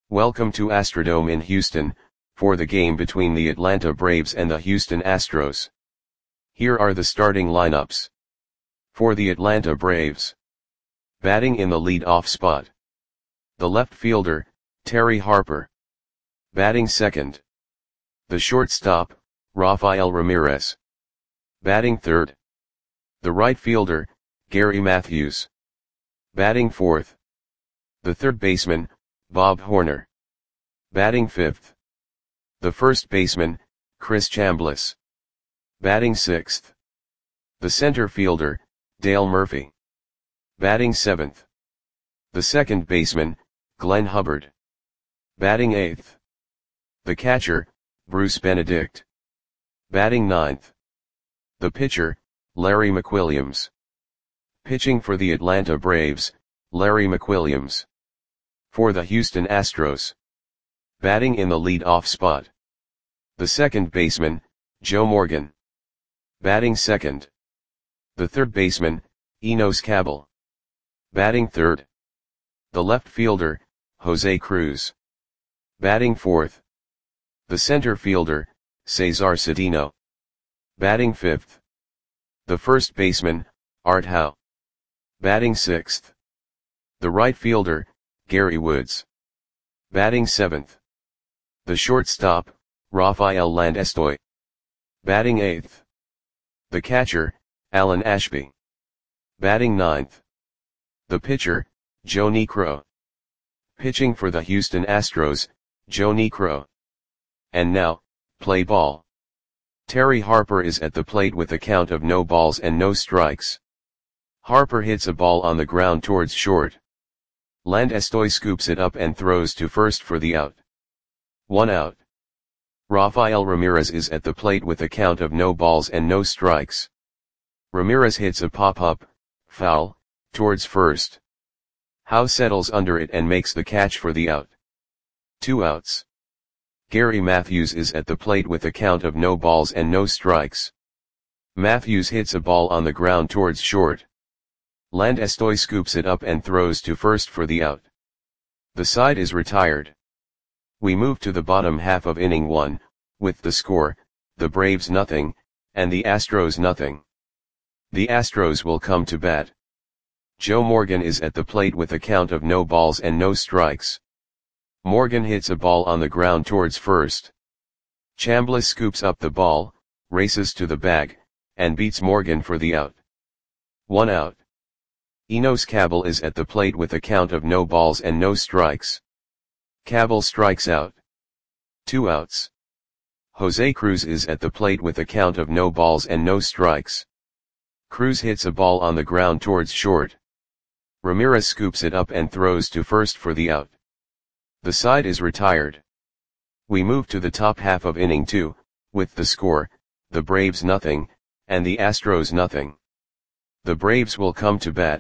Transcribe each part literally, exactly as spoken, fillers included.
Welcome to Astrodome in Houston, for the game between the Atlanta Braves and the Houston Astros. Here are the starting lineups. For the Atlanta Braves. Batting in the lead-off spot. The left fielder, Terry Harper. Batting second. The shortstop, Rafael Ramirez. Batting third. The right fielder, Gary Matthews. Batting fourth. The third baseman, Bob Horner. Batting fifth. The first baseman, Chris Chambliss. Batting sixth. The center fielder, Dale Murphy. Batting seventh. The second baseman, Glenn Hubbard. Batting eighth. The catcher, Bruce Benedict. Batting ninth. The pitcher, Larry McWilliams. Pitching for the Atlanta Braves, Larry McWilliams. For the Houston Astros. Batting in the lead-off spot. The second baseman, Joe Morgan. Batting second. The third baseman, Enos Cabell. Batting third. The left fielder, Jose Cruz. Batting fourth. The center fielder, Cesar Cedeno. Batting fifth. The first baseman, Art Howe. Batting sixth. The right fielder, Gary Woods. Batting seventh. The shortstop, Rafael Landestoy. Batting eighth. The catcher, Alan Ashby. Batting ninth. The pitcher, Joe Niekro. Pitching for the Houston Astros, Joe Niekro. And now, play ball. Terry Harper is at the plate with a count of no balls and no strikes. Harper hits a ball on the ground towards short. Landestoy scoops it up and throws to first for the out. One out. Rafael Ramirez is at the plate with a count of no balls and no strikes. Ramirez hits a pop-up, foul, towards first. Howe settles under it and makes the catch for the out. Two outs. Gary Matthews is at the plate with a count of no balls and no strikes. Matthews hits a ball on the ground towards short. Landestoy scoops it up and throws to first for the out. The side is retired. We move to the bottom half of inning one, with the score, the Braves nothing, and the Astros nothing. The Astros will come to bat. Joe Morgan is at the plate with a count of no balls and no strikes. Morgan hits a ball on the ground towards first. Chambliss scoops up the ball, races to the bag, and beats Morgan for the out. One out. Enos Cabell is at the plate with a count of no balls and no strikes. Cabell strikes out. Two outs. Jose Cruz is at the plate with a count of no balls and no strikes. Cruz hits a ball on the ground towards short. Ramirez scoops it up and throws to first for the out. The side is retired. We move to the top half of inning two, with the score, the Braves nothing, and the Astros nothing. The Braves will come to bat.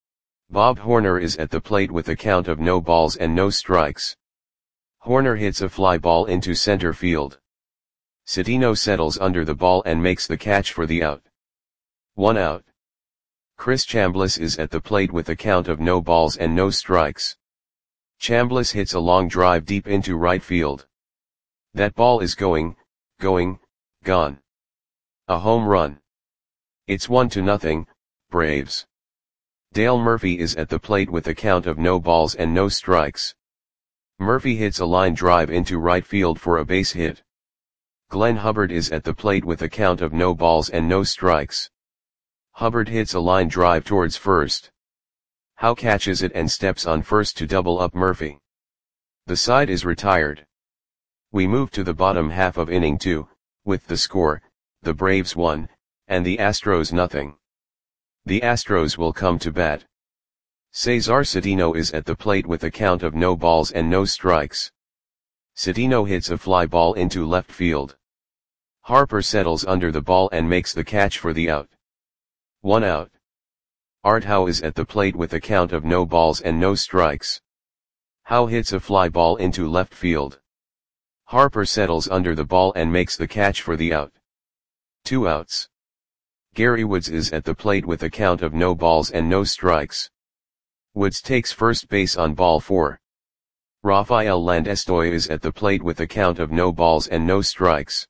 Bob Horner is at the plate with a count of no balls and no strikes. Horner hits a fly ball into center field. Cedeno settles under the ball and makes the catch for the out. One out. Chris Chambliss is at the plate with a count of no balls and no strikes. Chambliss hits a long drive deep into right field. That ball is going, going, gone. A home run. It's one to nothing, Braves. Dale Murphy is at the plate with a count of no balls and no strikes. Murphy hits a line drive into right field for a base hit. Glenn Hubbard is at the plate with a count of no balls and no strikes. Hubbard hits a line drive towards first. Howe catches it and steps on first to double up Murphy. The side is retired. We move to the bottom half of inning two, with the score, the Braves one, and the Astros nothing. The Astros will come to bat. Cesar Cedeno is at the plate with a count of no balls and no strikes. Cedeno hits a fly ball into left field. Harper settles under the ball and makes the catch for the out. One out. Art Howe is at the plate with a count of no balls and no strikes. Howe hits a fly ball into left field. Harper settles under the ball and makes the catch for the out. Two outs. Gary Woods is at the plate with a count of no balls and no strikes. Woods takes first base on ball four. Rafael Landestoy is at the plate with a count of no balls and no strikes.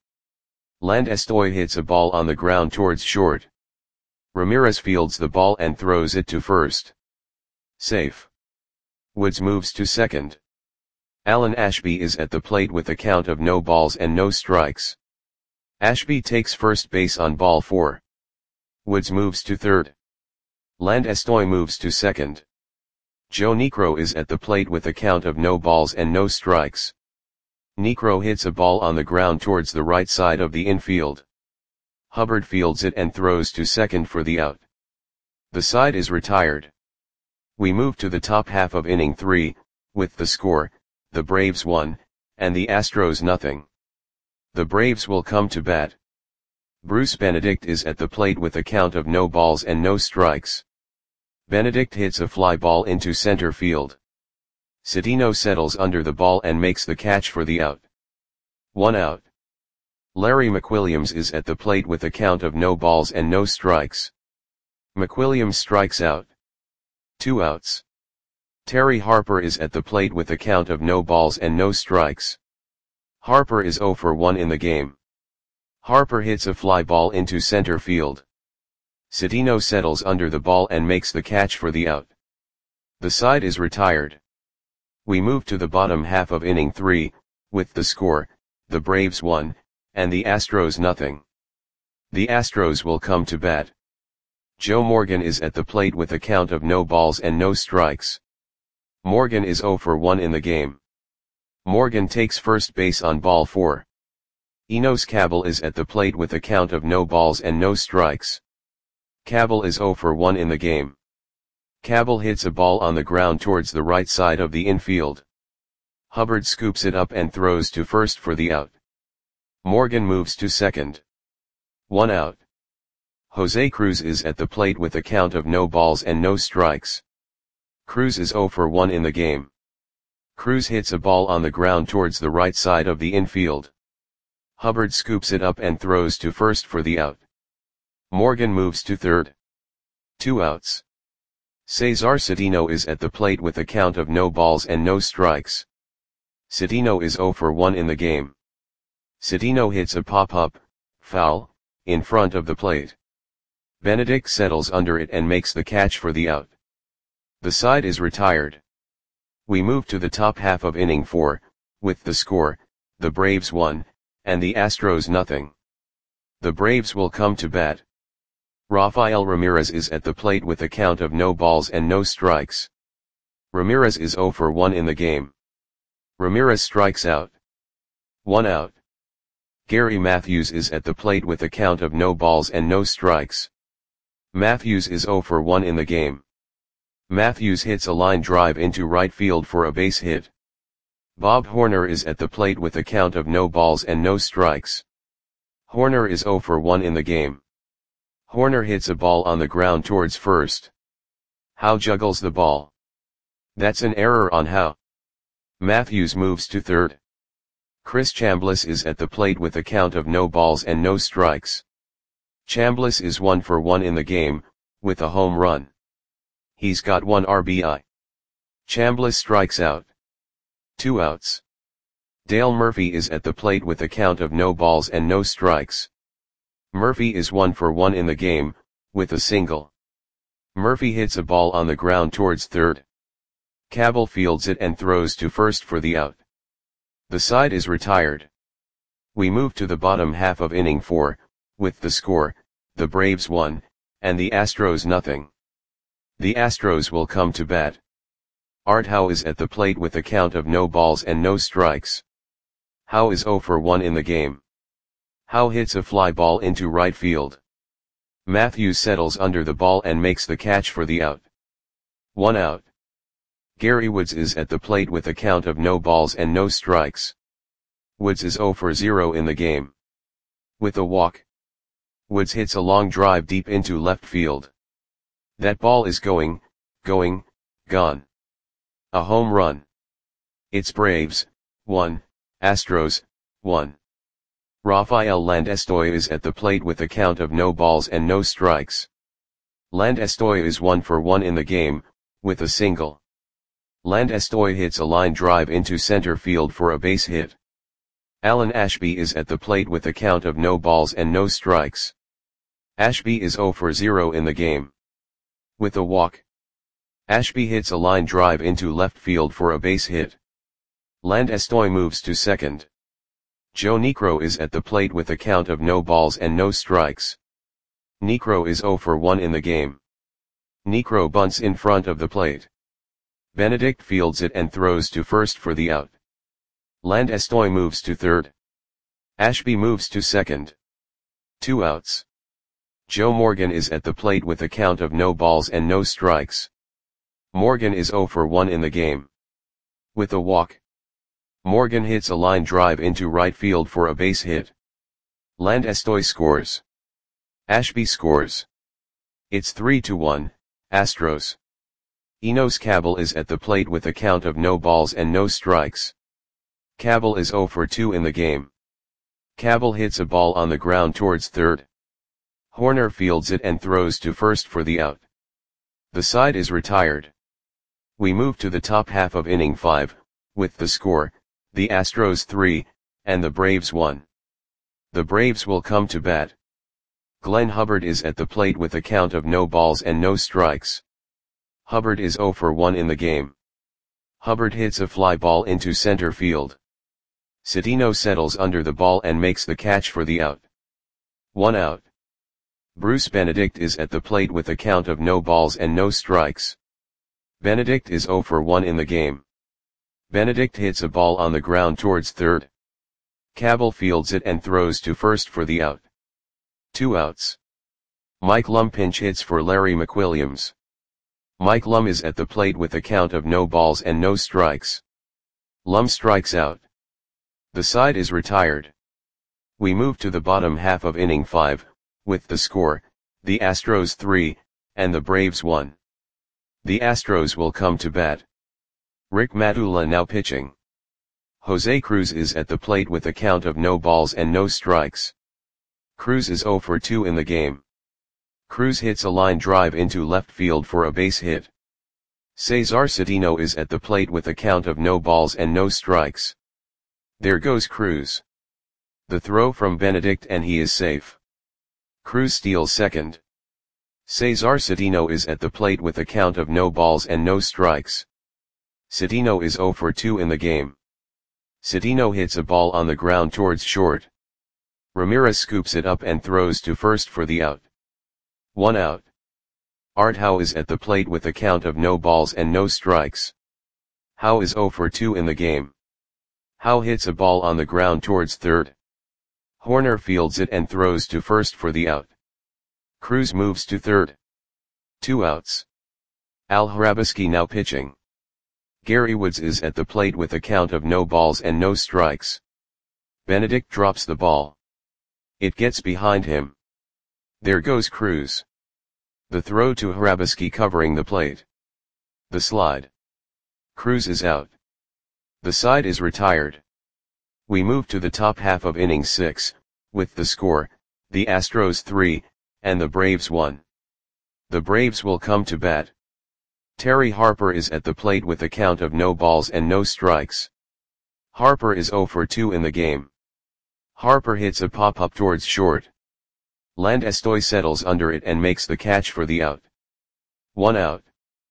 Landestoy hits a ball on the ground towards short. Ramirez fields the ball and throws it to first. Safe. Woods moves to second. Alan Ashby is at the plate with a count of no balls and no strikes. Ashby takes first base on ball four. Woods moves to third. Landestoy moves to second. Joe Niekro is at the plate with a count of no balls and no strikes. Niekro hits a ball on the ground towards the right side of the infield. Hubbard fields it and throws to second for the out. The side is retired. We move to the top half of inning three, with the score, the Braves one, and the Astros nothing. The Braves will come to bat. Bruce Benedict is at the plate with a count of no balls and no strikes. Benedict hits a fly ball into center field. Cedeno settles under the ball and makes the catch for the out. One out. Larry McWilliams is at the plate with a count of no balls and no strikes. McWilliams strikes out. Two outs. Terry Harper is at the plate with a count of no balls and no strikes. Harper is oh for one in the game. Harper hits a fly ball into center field. Cedeno settles under the ball and makes the catch for the out. The side is retired. We move to the bottom half of inning three, with the score, the Braves one, and the Astros nothing. The Astros will come to bat. Joe Morgan is at the plate with a count of no balls and no strikes. Morgan is oh for one in the game. Morgan takes first base on ball four. Enos Cabell is at the plate with a count of no balls and no strikes. Cabell is oh for one in the game. Cabell hits a ball on the ground towards the right side of the infield. Hubbard scoops it up and throws to first for the out. Morgan moves to second. One out. Jose Cruz is at the plate with a count of no balls and no strikes. Cruz is oh for one in the game. Cruz hits a ball on the ground towards the right side of the infield. Hubbard scoops it up and throws to first for the out. Morgan moves to third. Two outs. Cesar Cedeno is at the plate with a count of no balls and no strikes. Cedeno is oh for one in the game. Cedeno hits a pop-up, foul, in front of the plate. Benedict settles under it and makes the catch for the out. The side is retired. We move to the top half of inning four, with the score, the Braves one, and the Astros nothing. The Braves will come to bat. Rafael Ramirez is at the plate with a count of no balls and no strikes. Ramirez is oh for one in the game. Ramirez strikes out. One out. Gary Matthews is at the plate with a count of no balls and no strikes. Matthews is oh for one in the game. Matthews hits a line drive into right field for a base hit. Bob Horner is at the plate with a count of no balls and no strikes. Horner is oh for one in the game. Horner hits a ball on the ground towards first. Howe juggles the ball. That's an error on Howe. Matthews moves to third. Chris Chambliss is at the plate with a count of no balls and no strikes. Chambliss is one for one in the game, with a home run. He's got one R B I. Chambliss strikes out. Two outs. Dale Murphy is at the plate with a count of no balls and no strikes. Murphy is one for one in the game, with a single. Murphy hits a ball on the ground towards third. Cabell fields it and throws to first for the out. The side is retired. We move to the bottom half of inning four, with the score, the Braves one, and the Astros nothing. The Astros will come to bat. Art Howe is at the plate with a count of no balls and no strikes. Howe is oh for one in the game. Howe hits a fly ball into right field. Matthews settles under the ball and makes the catch for the out. One out. Gary Woods is at the plate with a count of no balls and no strikes. Woods is oh for zero in the game. With a walk. Woods hits a long drive deep into left field. That ball is going, going, gone. A home run. It's Braves, one, Astros, one. Rafael Landestoy is at the plate with a count of no balls and no strikes. Landestoy is one for one in the game, with a single. Landestoi hits a line drive into center field for a base hit. Alan Ashby is at the plate with a count of no balls and no strikes. Ashby is zero for zero in the game. With a walk, Ashby hits a line drive into left field for a base hit. Landestoi moves to second. Joe Niekro is at the plate with a count of no balls and no strikes. Niekro is zero for one in the game. Niekro bunts in front of the plate. Benedict fields it and throws to first for the out. Landestoi moves to third. Ashby moves to second. Two outs. Joe Morgan is at the plate with a count of no balls and no strikes. Morgan is zero for one in the game. With a walk, Morgan hits a line drive into right field for a base hit. Landestoi scores. Ashby scores. It's three to one, Astros. Enos Cabell is at the plate with a count of no balls and no strikes. Cabell is zero for two in the game. Cabell hits a ball on the ground towards third. Horner fields it and throws to first for the out. The side is retired. We move to the top half of inning five, with the score, the Astros three, and the Braves one. The Braves will come to bat. Glenn Hubbard is at the plate with a count of no balls and no strikes. Hubbard is zero for one in the game. Hubbard hits a fly ball into center field. Citino settles under the ball and makes the catch for the out. One out. Bruce Benedict is at the plate with a count of no balls and no strikes. Benedict is zero for one in the game. Benedict hits a ball on the ground towards third. Cabell fields it and throws to first for the out. Two outs. Mike Lum pinch hits for Larry McWilliams. Mike Lum is at the plate with a count of no balls and no strikes. Lum strikes out. The side is retired. We move to the bottom half of inning five, with the score, the Astros three, and the Braves one. The Astros will come to bat. Rick Matula now pitching. Jose Cruz is at the plate with a count of no balls and no strikes. Cruz is zero for two in the game. Cruz hits a line drive into left field for a base hit. Cesar Citino is at the plate with a count of no balls and no strikes. There goes Cruz. The throw from Benedict and he is safe. Cruz steals second. Cesar Citino is at the plate with a count of no balls and no strikes. Citino is zero for two in the game. Citino hits a ball on the ground towards short. Ramirez scoops it up and throws to first for the out. One out. Art Howe is at the plate with a count of no balls and no strikes. Howe is zero for two in the game. Howe hits a ball on the ground towards third. Horner fields it and throws to first for the out. Cruz moves to third. Two outs. Al Hrabosky now pitching. Gary Woods is at the plate with a count of no balls and no strikes. Benedict drops the ball. It gets behind him. There goes Cruz. The throw to Hrabosky covering the plate. The slide. Cruz is out. The side is retired. We move to the top half of inning six, with the score, the Astros three, and the Braves one. The Braves will come to bat. Terry Harper is at the plate with a count of no balls and no strikes. Harper is zero for two in the game. Harper hits a pop-up towards short. Landestoi settles under it and makes the catch for the out. One out.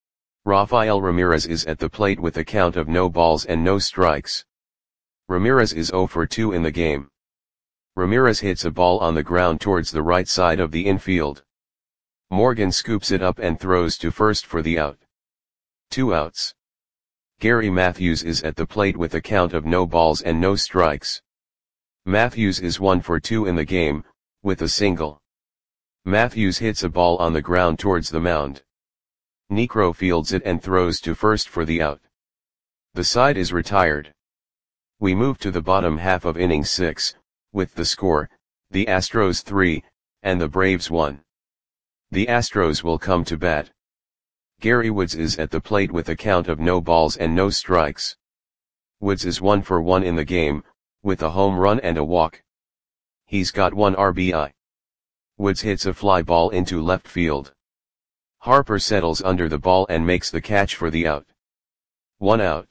Rafael Ramirez is at the plate with a count of no balls and no strikes. Ramirez is zero for two in the game. Ramirez hits a ball on the ground towards the right side of the infield. Morgan scoops it up and throws to first for the out. Two outs. Gary Matthews is at the plate with a count of no balls and no strikes. Matthews is one for two in the game, with a single. Matthews hits a ball on the ground towards the mound. Niekro fields it and throws to first for the out. The side is retired. We move to the bottom half of inning six, with the score, the Astros three, and the Braves one. The Astros will come to bat. Gary Woods is at the plate with a count of no balls and no strikes. Woods is one for one in the game, with a home run and a walk. He's got one R B I. Woods hits a fly ball into left field. Harper settles under the ball and makes the catch for the out. One out.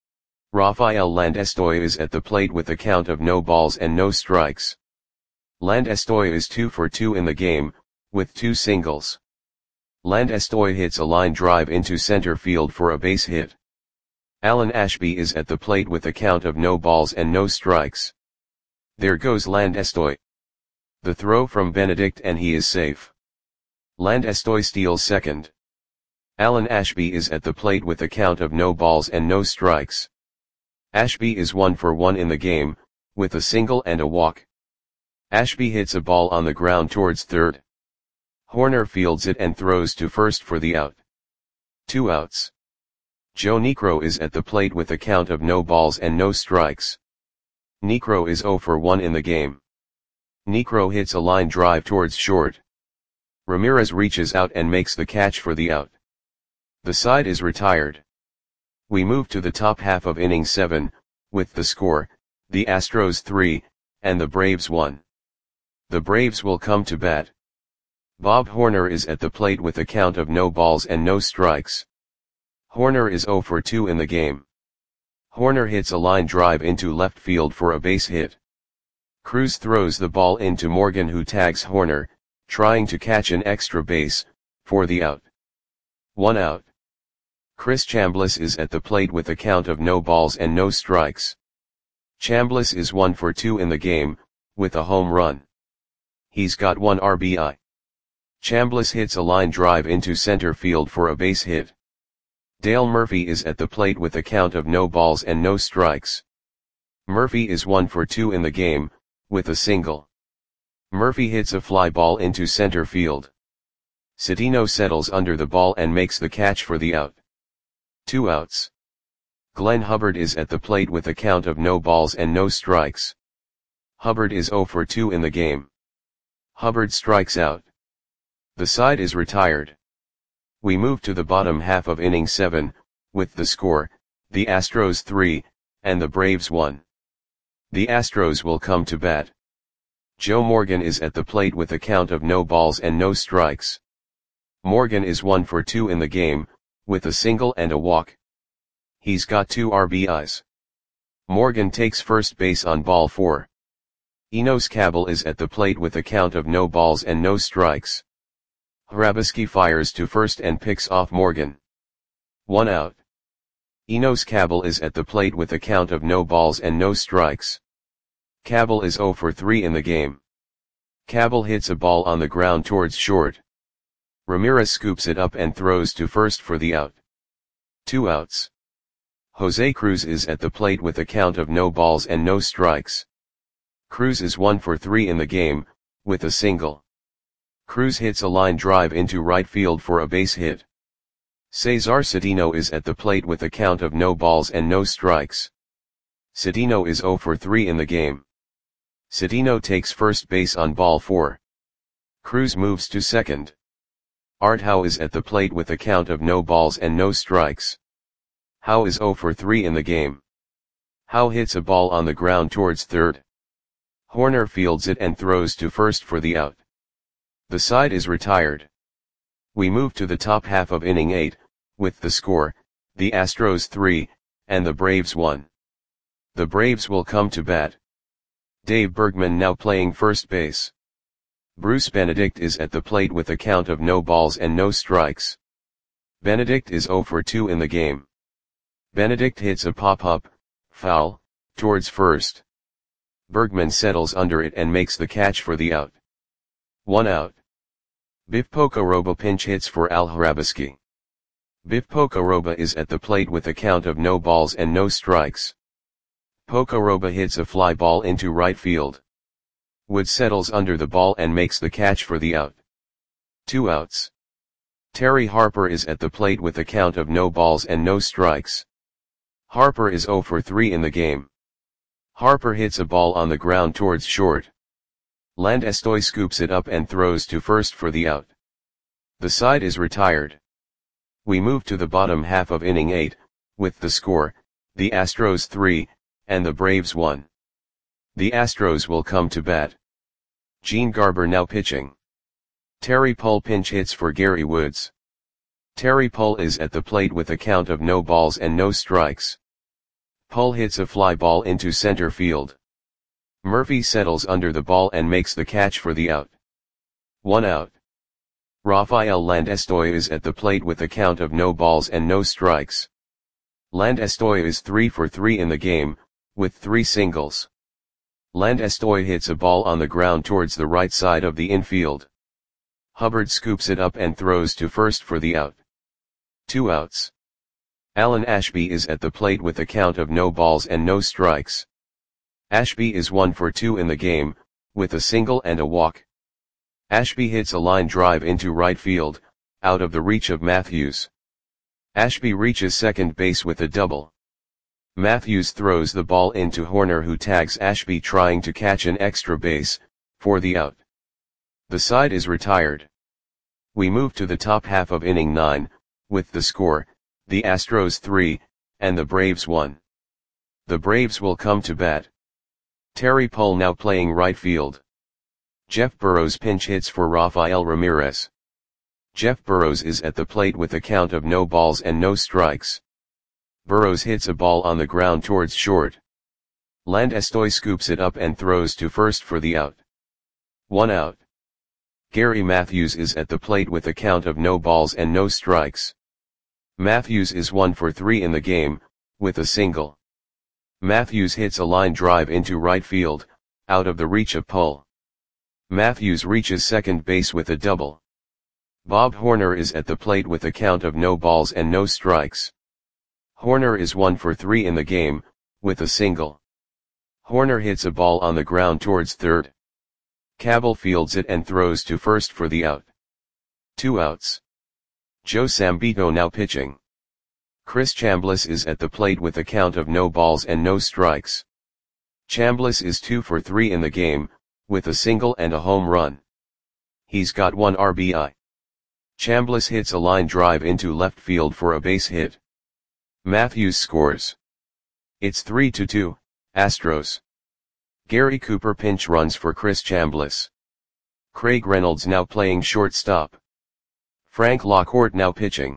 Rafael Landestoy is at the plate with a count of no balls and no strikes. Landestoy is two for two in the game, with two singles. Landestoy hits a line drive into center field for a base hit. Alan Ashby is at the plate with a count of no balls and no strikes. There goes Landestoy. The throw from Benedict and he is safe. Landestoy steals second. Alan Ashby is at the plate with a count of no balls and no strikes. Ashby is one for one in the game, with a single and a walk. Ashby hits a ball on the ground towards third. Horner fields it and throws to first for the out. Two outs. Joe Niekro is at the plate with a count of no balls and no strikes. Niekro is zero for one in the game. Niekro hits a line drive towards short. Ramirez reaches out and makes the catch for the out. The side is retired. We move to the top half of inning seven, with the score, the Astros three, and the Braves one. The Braves will come to bat. Bob Horner is at the plate with a count of no balls and no strikes. Horner is zero for two in the game. Horner hits a line drive into left field for a base hit. Cruz throws the ball into Morgan, who tags Horner, trying to catch an extra base, for the out. One out. Chris Chambliss is at the plate with a count of no balls and no strikes. Chambliss is one for two in the game, with a home run. He's got one R B I. Chambliss hits a line drive into center field for a base hit. Dale Murphy is at the plate with a count of no balls and no strikes. Murphy is one for two in the game, with a single. Murphy hits a fly ball into center field. Cedeno settles under the ball and makes the catch for the out. Two outs. Glenn Hubbard is at the plate with a count of no balls and no strikes. Hubbard is zero for two in the game. Hubbard strikes out. The side is retired. We move to the bottom half of inning seven, with the score, the Astros three, and the Braves one. The Astros will come to bat. Joe Morgan is at the plate with a count of no balls and no strikes. Morgan is one for two in the game, with a single and a walk. He's got two R B Is. Morgan takes first base on ball four. Enos Cabell is at the plate with a count of no balls and no strikes. Hrabosky fires to first and picks off Morgan. One out. Enos Cabell is at the plate with a count of no balls and no strikes. Cabell is zero for three in the game. Cabell hits a ball on the ground towards short. Ramirez scoops it up and throws to first for the out. Two outs. Jose Cruz is at the plate with a count of no balls and no strikes. Cruz is one for three in the game, with a single. Cruz hits a line drive into right field for a base hit. Cesar Cedeno is at the plate with a count of no balls and no strikes. Cedeno is zero for three in the game. Cedeno takes first base on ball four. Cruz moves to second. Art Howe is at the plate with a count of no balls and no strikes. Howe is zero for three in the game. Howe hits a ball on the ground towards third. Horner fields it and throws to first for the out. The side is retired. We move to the top half of inning eight, with the score, the Astros three, and the Braves one. The Braves will come to bat. Dave Bergman now playing first base. Bruce Benedict is at the plate with a count of no balls and no strikes. Benedict is zero for two in the game. Benedict hits a pop-up, foul, towards first. Bergman settles under it and makes the catch for the out. One out. Biff Pocoroba pinch hits for Al Hrabosky. Biff Pocoroba is at the plate with a count of no balls and no strikes. Pocoroba hits a fly ball into right field. Wood settles under the ball and makes the catch for the out. Two outs. Terry Harper is at the plate with a count of no balls and no strikes. Harper is zero for three in the game. Harper hits a ball on the ground towards short. Landestoy scoops it up and throws to first for the out. The side is retired. We move to the bottom half of inning eight, with the score, the Astros three, and the Braves one. The Astros will come to bat. Gene Garber now pitching. Terry Pull pinch hits for Gary Woods. Terry Pull is at the plate with a count of no balls and no strikes. Pull hits a fly ball into center field. Murphy settles under the ball and makes the catch for the out. One out. Rafael Landestoy is at the plate with a count of no balls and no strikes. Landestoy is three for three in the game, with three singles. Landestoy hits a ball on the ground towards the right side of the infield. Hubbard scoops it up and throws to first for the out. Two outs. Alan Ashby is at the plate with a count of no balls and no strikes. Ashby is one for two in the game, with a single and a walk. Ashby hits a line drive into right field, out of the reach of Matthews. Ashby reaches second base with a double. Matthews throws the ball into Horner, who tags Ashby trying to catch an extra base, for the out. The side is retired. We move to the top half of inning nine, with the score, the Astros three, and the Braves one. The Braves will come to bat. Terry Pull now playing right field. Jeff Burrows pinch hits for Rafael Ramirez. Jeff Burrows is at the plate with a count of no balls and no strikes. Burrows hits a ball on the ground towards short. Landestoy scoops it up and throws to first for the out. One out. Gary Matthews is at the plate with a count of no balls and no strikes. Matthews is one for three in the game, with a single. Matthews hits a line drive into right field, out of the reach of Pull. Matthews reaches second base with a double. Bob Horner is at the plate with a count of no balls and no strikes. Horner is one for three in the game, with a single. Horner hits a ball on the ground towards third. Cabell fields it and throws to first for the out. Two outs. Joe Sambito now pitching. Chris Chambliss is at the plate with a count of no balls and no strikes. Chambliss is two for three in the game, with a single and a home run. He's got one R B I. Chambliss hits a line drive into left field for a base hit. Matthews scores. It's three to two, Astros. Gary Cooper pinch runs for Chris Chambliss. Craig Reynolds now playing shortstop. Frank Lockhart now pitching.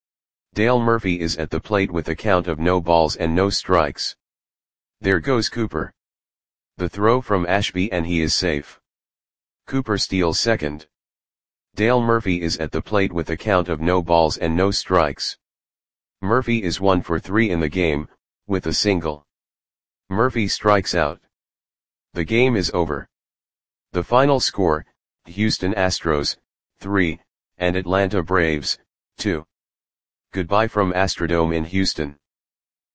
Dale Murphy is at the plate with a count of no balls and no strikes. There goes Cooper. The throw from Ashby and he is safe. Cooper steals second. Dale Murphy is at the plate with a count of no balls and no strikes. Murphy is one for three in the game, with a single. Murphy strikes out. The game is over. The final score, Houston Astros, three, and Atlanta Braves, two. Goodbye from Astrodome in Houston.